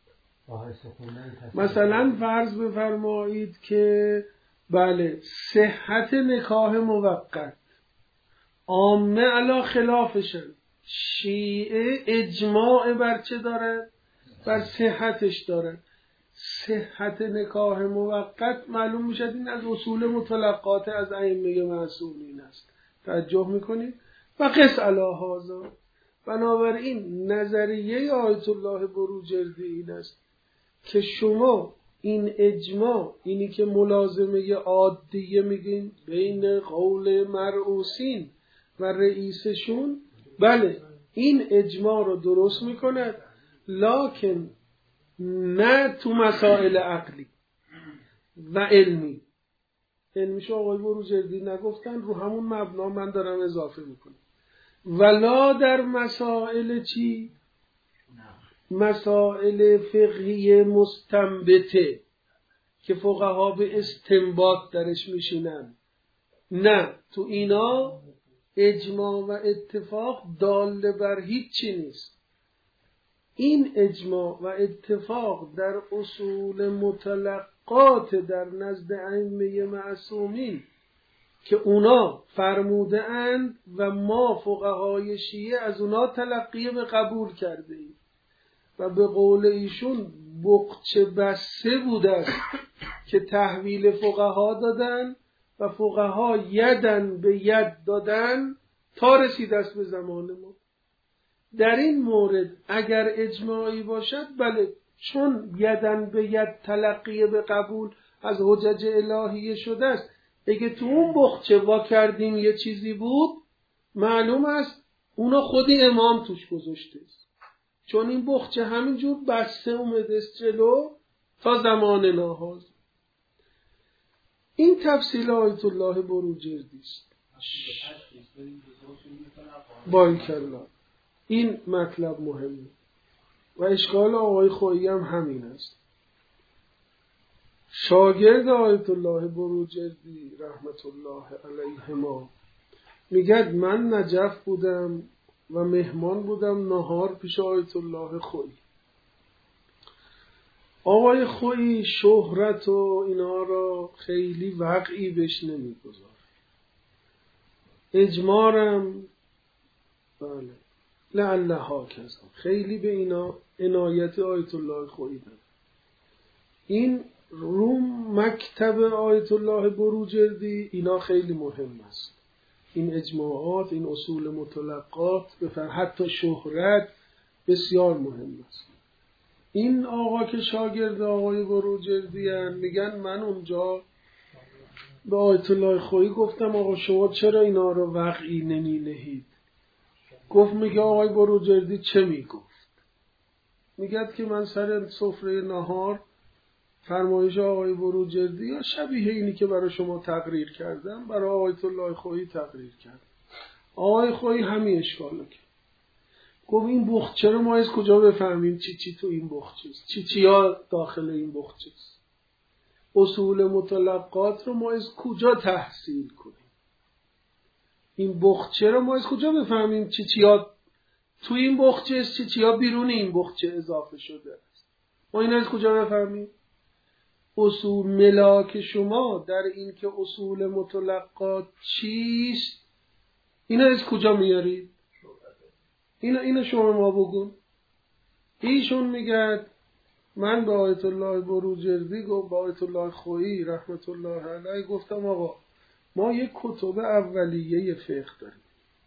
بله صحت نکاح موقت عامه علی خلافشن، شیعه اجماع بر چه دارد؟ بر صحتش دارد. صحت نکاح موقت معلوم میشد این از اصول متلقات از ائمه معصومین است. توجه میکنید؟ و قس علی هذا. بنابراین نظریه آیت الله بروجردی این است که شما این اجماع، اینی که ملازمه عادیه میگین بین قول مرعوسین و رئیسشون، بله این اجماع رو درست میکند، لکن نه تو مسائل عقلی و علمی. علمیشو آقای بروجردی نگفتن، رو همون مبنا من دارم اضافه میکنم. ولا در مسائل چی؟ مسائل فقهی مستنبته که فقها به استنباط درش میشینن، نه تو اینا اجماع و اتفاق دال بر هیچی نیست. این اجماع و اتفاق در اصول متلقات در نزد ائمه معصومین که اونا فرموده اند و ما فقهای شیعه از اونا تلقی به قبول کرده ایم و به قول ایشون بقچه بسته بوده است که تحویل فقها دادن و فقها یدن به ید دادن تا رسیده است به زمان ما. در این مورد اگر اجماعی باشد، بله چون یدن به ید تلقی به قبول از حجج الهیه شده است، اگه تو اون بخچه وا کردیم یه چیزی بود، معلوم است اونا خودی امام توش گذاشته است، چون این بخچه همینجور بسته اومده است جلو تا زمان ناهاز. این تفصیل آیت الله بروجردی است. باریکالله. این مطلب مهمه و اشکال آقای خویی هم همین است. شاگرد آیت الله بروجردی رحمت الله علیهما میگد من نجف بودم و مهمان بودم نهار پیش آیت الله خویی. آقای خویی شهرت و اینا را خیلی وقعی بهش نمیگذاره. اجمارم بله لعلها کذا خیلی به اینا عنایت آیت الله خویی داره. این روم مکتب آیت الله بروجردی اینا خیلی مهم است. این اجماعات، این اصول مطلقات، حتی شهرت بسیار مهم است. این آقا که شاگرد آقای بروجردی هستن میگن من اونجا به آیت الله خویی گفتم آقا شما چرا اینا رو وقعی نمی نهید؟ گفت میگه آقای بروجردی چه میگفت؟ میگه که من سر سفره نهار فرمایش آقای بروجردی یا شبیه اینی که برای شما تقریر کردم برای آیت الله خویی تقریر کردم. آقای خویی همین اشکالو کرد. گفت این بخچه رو ما از کجا بفهمیم چی تو این بخچه است؟ چیا داخل این بخچه است؟ اصول مطلقات رو ما از کجا تحصیل کنیم؟ این بخچه رو ما از کجا بفهمیم چیا تو این بخچه است؟ چیا بیرون این بخچه اضافه شده است؟ ما این از کجا بفهمیم؟ اصول ملاک شما در این که اصول مطلقات چیست اینا از کجا میارید؟ اینا شما ما بگون. ایشون میگه من به آیت الله بروجردی گفت با آیت الله خویی رحمت الله علیه گفتم آقا ما یک کتب اولیه فقه داریم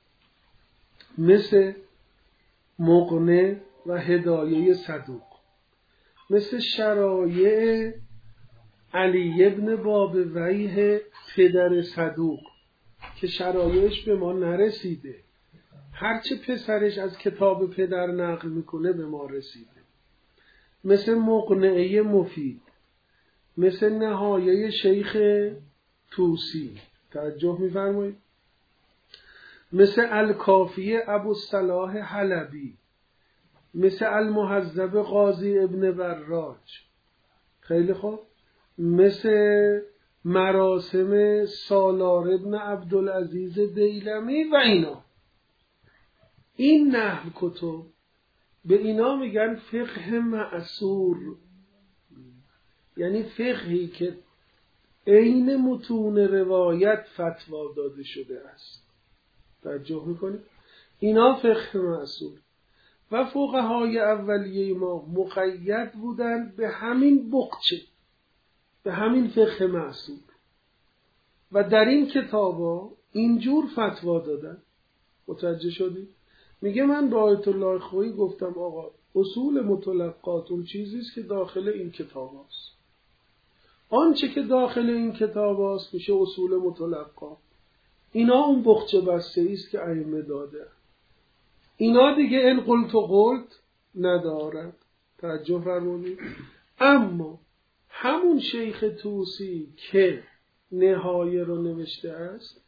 مثل مغنه و هدایه صدوق، مثل شرایع علی ابن بابویه پدر صدوق که شرایعش به ما نرسیده، هرچه پسرش از کتاب پدر نقل میکنه به ما رسیده، مثل مقنعه مفید، مثل نهایه شیخ توسی، توجه میفرمایید، مثل الکافیه ابوالصلاح حلبی، مثل المهذب قاضی ابن براج، خیلی خوب، مثل مراسم سالار ابن عبدالعزیز دیلمی و اینا. این نحو کتب به اینا میگن فقه معصور، یعنی فقهی که عین متون روایت فتوا داده شده است. توجه میکنید؟ اینا فقه معصور. و فقهای اولیه ما مقید بودند به همین بقچه، به همین فقه معصور، و در این کتابا اینجور فتوا دادن. متوجه شدید؟ میگه من به آیت الله خویی گفتم آقا اصول مطلقات اون چیزیست که داخل این کتاب هست. آنچه که داخل این کتاب هست میشه اصول مطلقات. اینا اون بخچه بسته ایست که ائمه داده. اینا دیگه ان قلت و قلت ندارد. توجه فرمودید؟ اما همون شیخ توسی که نهایه رو نوشته است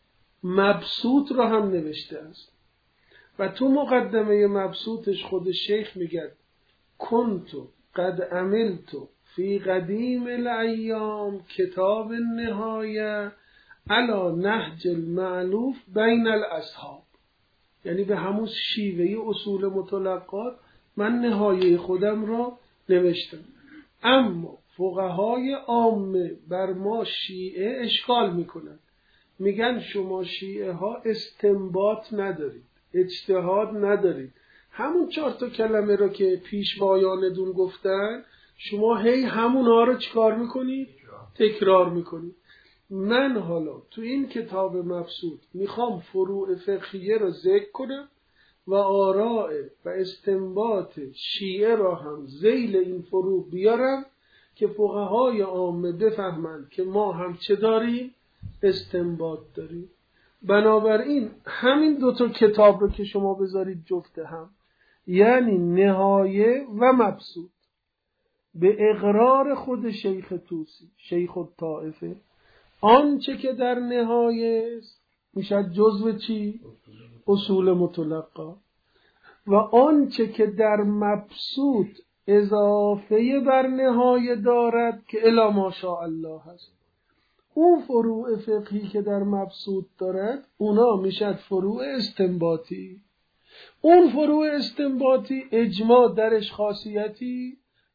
مبسوط رو هم نوشته است و تو مقدمه مبسوطش خود شیخ میگه کنتو قد عملتو فی قدیم الایام کتاب النهایه علی نهج المعلوف بین الاصحاب، یعنی به همون شیوه اصول مطلقات من نهایه خودم را نوشتم. اما فقهای عامه بر ما شیعه اشکال میکنن، میگن شما شیعه ها استنباط ندارید، اجتهاد ندارید، همون 4 کلمه رو که پیشوایانتون گفتن شما هی همونها رو چیکار میکنید؟ تکرار میکنید. من حالا تو این کتاب مبسوط میخوام فروع فقهیه رو ذکر کنم و آراء و استنباط شیعه را هم ذیل این فروع بیارم که فقهای عامه بفهمند که ما هم چه داریم؟ استنباط داریم. بنابراین همین 2 کتاب رو که شما بذارید جفت هم، یعنی نهایه و مبسوط، به اقرار خود شیخ توسی شیخ الطائفه، آنچه که در نهایه است میشه جزو چی؟ اصول مطلقه. و آنچه که در مبسوط اضافه بر نهایه دارد که الا ماشاءالله هست، اون فروع فقهی که در مبسوط دارد اونا میشد فروع استنباطی. اون فروع استنباطی اجماع درش خاصیتی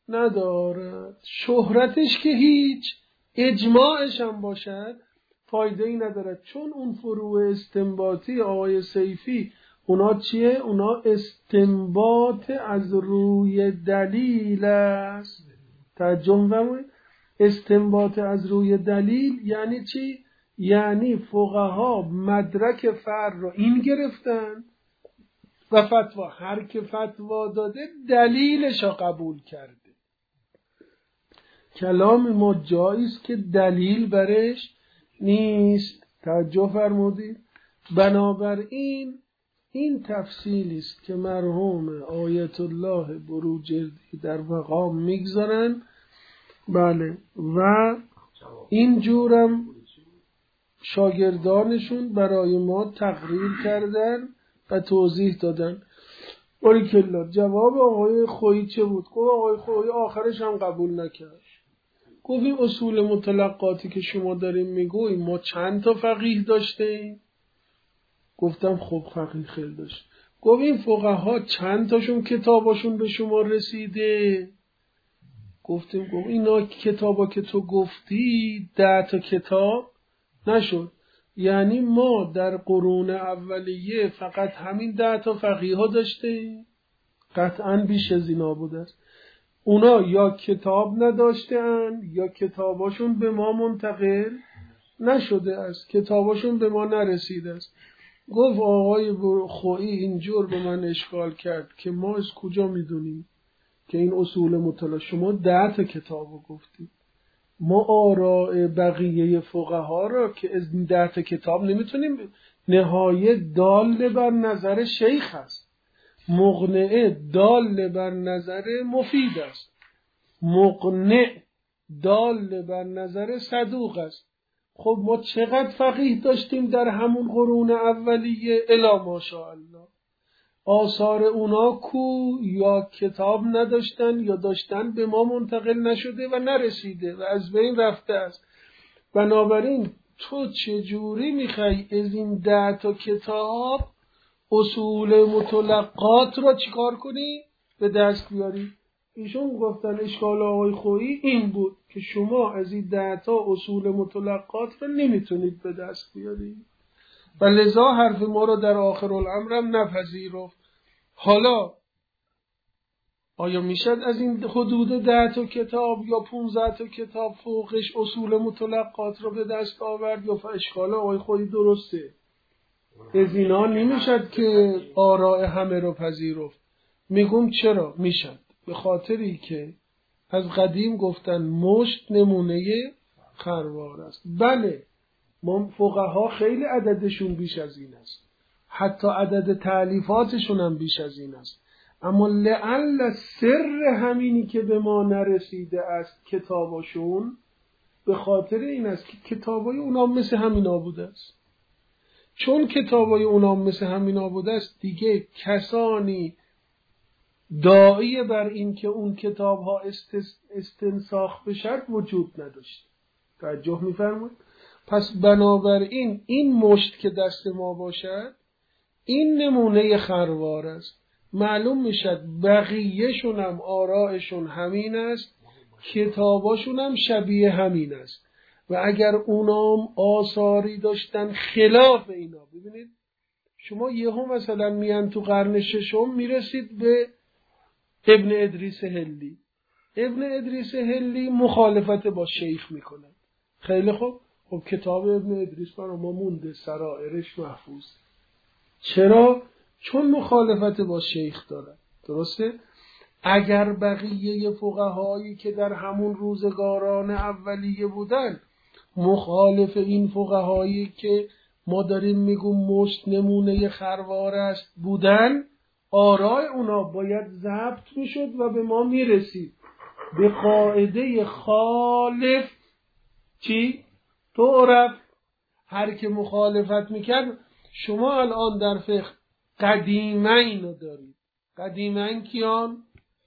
ندارد. شهرتش که هیچ، اجماعش هم باشد فایده ای ندارد، چون اون فروع استنباطی آقای سیفی اونا چیه؟ اونا استنباط از روی دلیل است. توجه فرمایید، استنباط از روی دلیل یعنی چی؟ یعنی فقها مدرک فرع رو این گرفتن و فتوا، هر که فتوا داده دلیلش رو قبول کرده. کلام ما جاییست که دلیل برش نیست. توجه فرمودید؟ بنابراین این تفصیلی است که مرحوم آیت الله بروجردی در مقام میگذارن. بله، و اینجورم شاگردانشون برای ما تقریر کردن و توضیح دادن. باریکلا. جواب آقای خویی چه بود؟ گفت آقای خویی آخرش هم قبول نکرد. گفت این اصول متلقاتی که شما داریم میگوییم ما چند تا فقیه داشتیم؟ گفتم خب فقیه خیلی داشت. گفت این فقها چند تاشون کتاباشون به شما رسیده؟ گفتیم گفت اینا کتابا که تو گفتی 10 تا کتاب نشد، یعنی ما در قرون اولیه فقط همین 10 تا فقیه ها داشتیم؟ قطعا بیش از اینا بوده است. اونا یا کتاب نداشتن یا کتاباشون به ما منتقل نشده است، کتاباشون به ما نرسیده است. گفت آقای خویی اینجور به من اشکال کرد که ما از کجا میدونیم که این اصول مطلق؟ شما 10 تا کتابو گفتید، ما آراء بقیه فقها را که از این 10 تا کتاب نمیتونیم. نهایه دال بر نظر شیخ است، مقنعه دال بر نظر مفید است، مقنع دال بر نظر صدوق است. خب ما چقدر فقیه داشتیم در همون قرون اولیه؟ الا ماشاءالله. آثار اونا کو؟ یا کتاب نداشتن یا داشتن به ما منتقل نشده و نرسیده و از بین رفته است. بنابراین تو چجوری میخوای از این 10 تا کتاب اصول متلقات را چیکار کنی؟ به دست بیاری؟ ایشون گفتن اشکال آقای خویی این بود که شما از این 10 تا اصول متلقات را نمیتونید به دست بیاری و لذا حرف ما را در آخر الامرم نپذیرفت. حالا آیا میشد از این حدود 10 تا کتاب یا 15 تا کتاب فوقش اصول متلقات را به دست آورد؟ یا اشکال آقای خویی درسته؟ از اینا نمیشد که آراء همه رو پذیرفت. میگم چرا میشد؟ به خاطری که از قدیم گفتن مشت نمونه خروار است. بله، ما فقها خیلی عددشون بیش از این است، حتی عدد تألیفاتشون هم بیش از این است، اما لعل سر همینی که به ما نرسیده است کتاباشون به خاطر این است که کتابای اونا مثل همینا بوده است. چون کتابای اونا مثل همینا بوده است دیگه کسانی داعی بر این که اون کتابها استنساخ بشد وجود نداشت. توجه می‌فرمایید؟ پس بنابراین این مشت که دست ما باشد این نمونه خروار است. معلوم میشد بقیه‌شون هم آرائشون همین است، کتاباشون هم شبیه همین است. و اگر اونام آثاری داشتن خلاف اینا، ببینید شما یهو مثلا میان تو قرن ششم میرسید به ابن ادریس هلی. ابن ادریس هلی مخالفت با شیخ میکنه. خیلی خوب، خب کتاب ابن ادریس برای ما مونده، سرائرش محفوظ. چرا؟ چون مخالفت با شیخ داره. درسته؟ اگر بقیه فقهایی که در همون روزگاران اولیه بودن مخالف این فقهایی که ما داریم میگیم مشت نمونه خروار است بودن، آراء اونا باید ضبط میشد و به ما میرسید به قاعده خالف چی؟ تعرف. هر که مخالفت میکرد، شما الان در فقه قدیمین رو دارید. قدیمین کیان؟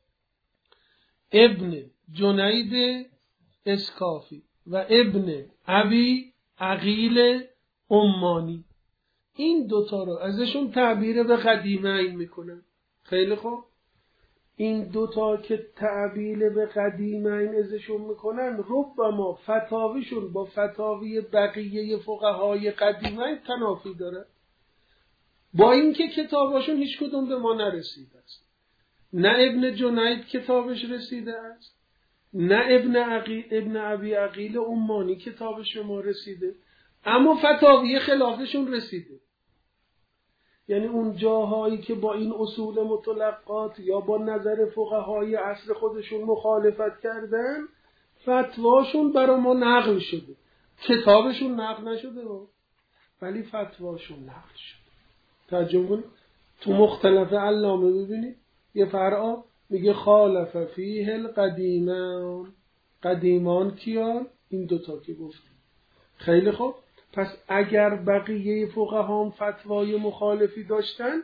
ابن جنید اسکافی و ابن ابی عقیل عمانی. این دوتا رو ازشون تعبیر به قدیمین میکنن. خیلی خوب، این دوتا که تعبیل به قدیمین ازشون میکنن ربما فتاویشون با فتاوی بقیه فقهای قدیمین تنافی داره، با اینکه کتاباشون هیچ کدوم به ما نرسیده است. نه ابن جنید کتابش رسیده است، نه ابن ابی عقیل عمانی کتابش به ما رسیده، اما فتاوی خلافشون رسیده. یعنی اون جاهایی که با این اصول مطلقات یا با نظر فقهای عصر خودشون مخالفت کردن، فتواشون برای ما نقل شده. کتابشون نقل نشده ولی فتواشون نقل شده. ترجمه تو مختلف علامه ببینید یه فرعا میگه خالف فیه القدیمان. قدیمان کیان؟ این دوتا که گفتیم. خیلی خوب، پس اگر بقیه فقها فتوای مخالفی داشتن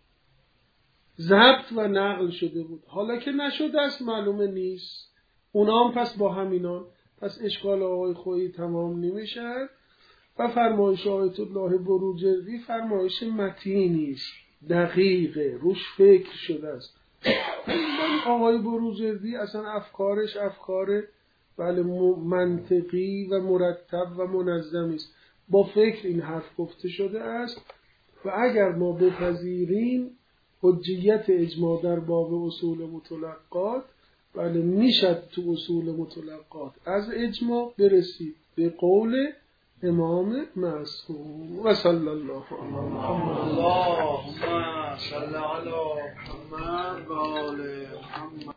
ضبط و نقل شده بود، حالا که نشده است معلومه نیست. اونا هم پس با همینان، پس اشکال آقای خویی تمام نمیشه. و فرمایش آیت الله بروجردی فرمایش متینی است، دقیقه، روش فکر شده است. آقای بروجردی اصلا افکارش افکار منطقی و مرتب و منظمی است، با فکر این حرف گفته شده است. و اگر ما بپذیریم حجیت اجماع در باب اصول مطلقات، میشد تو اصول مطلقات از اجماع برسید به قول امام معصوم. و صلی الله علی محمد. اللهم صل علی محمد و آل محمد.